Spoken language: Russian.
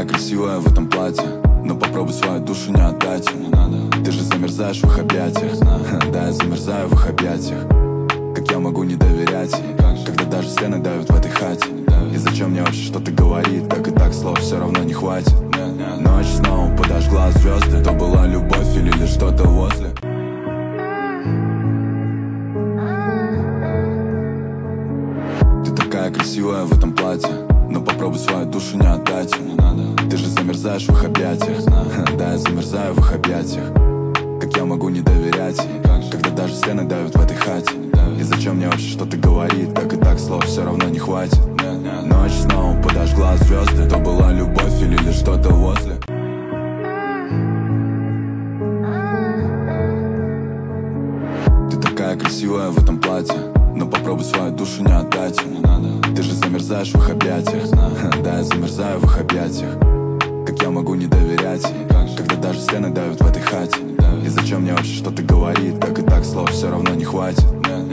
красивая в этом платье, но попробуй свою душу не отдать ему. Ты же замерзаешь в их объятиях. Да, я замерзаю в их объятиях. Как я могу не доверять ей, когда даже стены давят в этой хате? И зачем мне вообще что-то говорит? Так и так слов все равно не хватит. Ночь снова подожгла звезды. То была любовь или лишь что-то возле. Ты такая красивая в этом платье, но попробуй свою душу не отдать ему. Ты же замерзаешь в их объятиях. Да, я замерзаю в их объятиях. Как я могу не доверять ей, когда даже стены давят в этой хате? И зачем мне вообще что-то говорит? Так и так слов все равно не хватит. Ночь снова подожгла звезды. То была любовь или лишь что-то возле. Ты такая красивая в этом платье, но попробуй свою душу не отдать ему. Ты же замерзаешь в их объятиях. Да, я замерзаю в их объятиях. Как я могу не доверять ей, когда даже стены давят в этой хате? И зачем мне вообще что-то говорит? Так и так слов все равно не хватит.